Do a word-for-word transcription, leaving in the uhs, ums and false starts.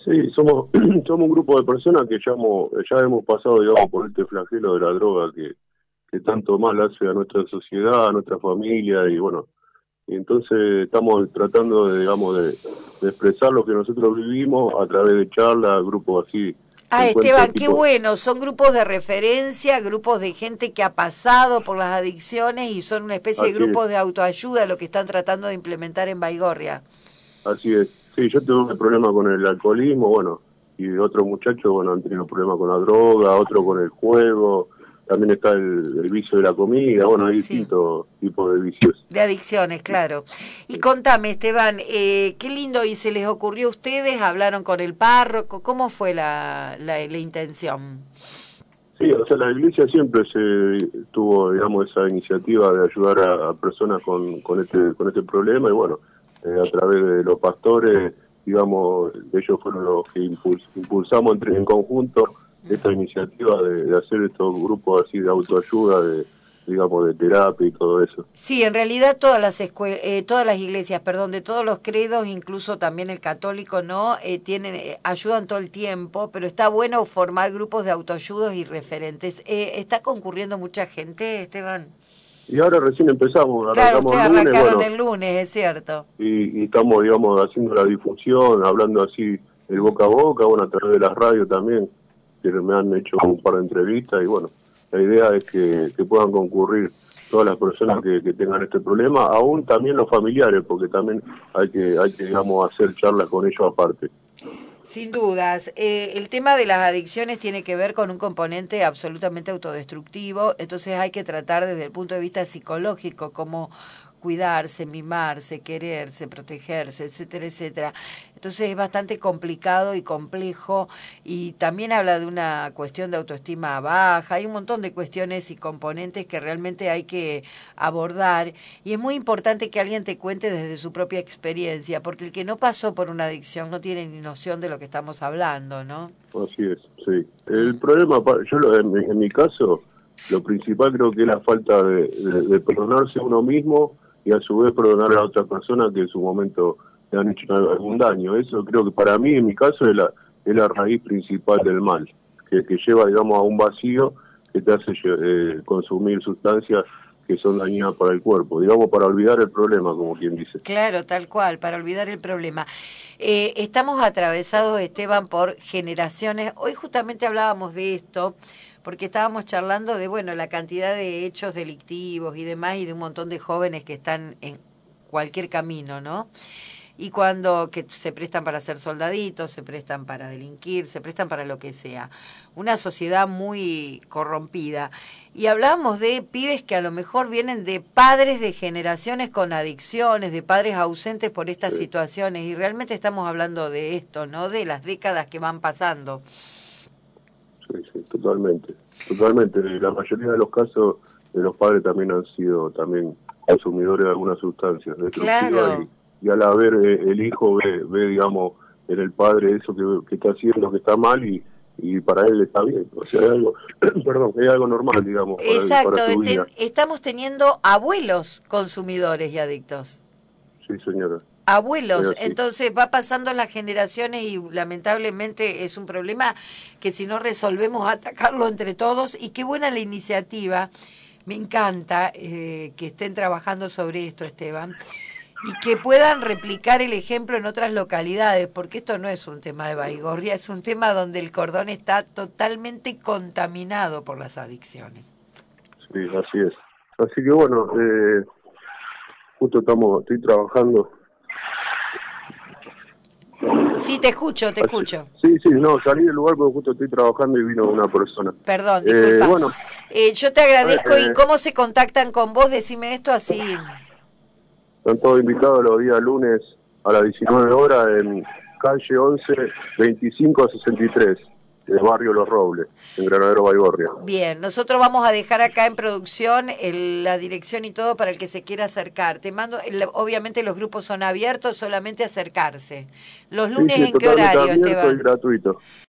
Sí, somos somos un grupo de personas que ya hemos, ya hemos pasado, digamos, por este flagelo de la droga que, que tanto mal hace a nuestra sociedad, a nuestra familia, y bueno, y entonces estamos tratando de, digamos, de, de expresar lo que nosotros vivimos a través de charlas, grupos así, Ah, encuentros Esteban, qué tipo, bueno, son grupos de referencia, grupos de gente que ha pasado por las adicciones y son una especie de así es, grupos de autoayuda lo que están tratando de implementar en Baigorria. así es. Sí, yo tuve un problema con el alcoholismo, bueno, y otros muchachos, bueno, han tenido problemas con la droga, otro con el juego, también está el, el vicio de la comida, bueno, hay Sí, distintos tipos de vicios. de adicciones, claro. Y contame, Esteban, eh, qué lindo, ¿y se les ocurrió a ustedes? ¿Hablaron con el párroco? ¿Cómo fue la, la, la intención? Sí, o sea, la iglesia siempre se tuvo, digamos, esa iniciativa de ayudar a, a personas con, con este con este problema y bueno, eh, a Eh, través de los pastores, digamos, ellos fueron los que impuls, impulsamos entre, en conjunto esta iniciativa de, de hacer estos grupos así de autoayuda, de digamos, de terapia y todo eso. Sí, en realidad todas las escue- eh, todas las iglesias, perdón, de todos los credos, incluso también el católico, ¿no? Eh, tienen, eh, ayudan todo el tiempo, pero está bueno formar grupos de autoayudas y referentes. Eh, ¿está concurriendo mucha gente, Esteban? Y ahora recién empezamos, Claro, arrancamos ustedes el lunes, arrancaron bueno, el lunes, es cierto. y, y estamos, digamos, haciendo la difusión, hablando así el Mm. boca a boca, bueno, a través de las radios también, que me han hecho un par de entrevistas y bueno, la idea es que, que puedan concurrir todas las personas que, que tengan este problema, aún también los familiares, porque también hay que, hay que, digamos, hacer charlas con ellos aparte. Sin dudas. Eh, el tema de las adicciones tiene que ver con un componente absolutamente autodestructivo, entonces hay que tratar desde el punto de vista psicológico cómo cuidarse, mimarse, quererse, protegerse, etcétera, etcétera. Entonces es bastante complicado y complejo y también habla de una cuestión de autoestima baja, hay un montón de cuestiones y componentes que realmente hay que abordar y es muy importante que alguien te cuente desde su propia experiencia, porque el que no pasó por una adicción no tiene ni noción de lo que estamos hablando, ¿no? Así es, sí. El problema, pa- yo lo- en, mi, en mi caso, lo principal creo que es la falta de, de, de perdonarse a uno mismo y a su vez perdonar a otras personas que en su momento le han hecho algún daño. Eso creo que para mí, en mi caso, es la, es la raíz principal del mal, que, que lleva, digamos, a un vacío que te hace eh, consumir sustancias que son dañinas para el cuerpo, digamos, para olvidar el problema, como quien dice. Claro, tal cual, para olvidar el problema. Eh, estamos atravesados, Esteban, por generaciones. Hoy justamente hablábamos de esto, porque estábamos charlando de, bueno, la cantidad de hechos delictivos y demás, y de un montón de jóvenes que están en cualquier camino, ¿no? Y cuando que se prestan para ser soldaditos, se prestan para delinquir, se prestan para lo que sea. Una sociedad muy corrompida. Y hablábamos de pibes que a lo mejor vienen de padres de generaciones con adicciones, de padres ausentes por estas Sí, situaciones. Y realmente estamos hablando de esto, ¿no? De las décadas que van pasando. sí, sí, totalmente. Totalmente. La mayoría de los casos de los padres también han sido también consumidores de algunas sustancias destructivas Claro. y, y al haber eh, el hijo ve, ve, digamos, en el padre eso que, que está haciendo, que está mal y, y para él está bien. O sea, es algo, perdón, es algo normal, digamos, para, para Exacto. su Ten- vida. estamos teniendo abuelos consumidores y adictos. Sí, señora, es Abuelos, así. entonces va pasando las generaciones y lamentablemente es un problema que si no resolvemos atacarlo entre todos y qué buena la iniciativa, me encanta eh, que estén trabajando sobre esto, Esteban, y que puedan replicar el ejemplo en otras localidades, porque esto no es un tema de Baigorria, es un tema donde el cordón está totalmente contaminado por las adicciones. Sí, así es. Así que bueno, eh, justo estamos, estoy trabajando. Sí, te escucho, te Así- escucho. Sí, sí, no, salí del lugar porque justo estoy trabajando y vino una persona. Perdón, Eh, disculpa. bueno, Eh, yo te eh, agradezco y eh, cómo se contactan con vos, decime esto así. están todos invitados los días lunes a las diecinueve horas en calle once, veinticinco a sesenta y tres, del barrio Los Robles, en Granadero Baigorria. Bien, nosotros vamos a dejar acá en producción el- la dirección y todo para el que se quiera acercar. Te mando, el- obviamente los grupos son abiertos, solamente acercarse. ¿Los Sí, lunes sí, es en qué totalmente horario, abierto y Esteban? gratuito.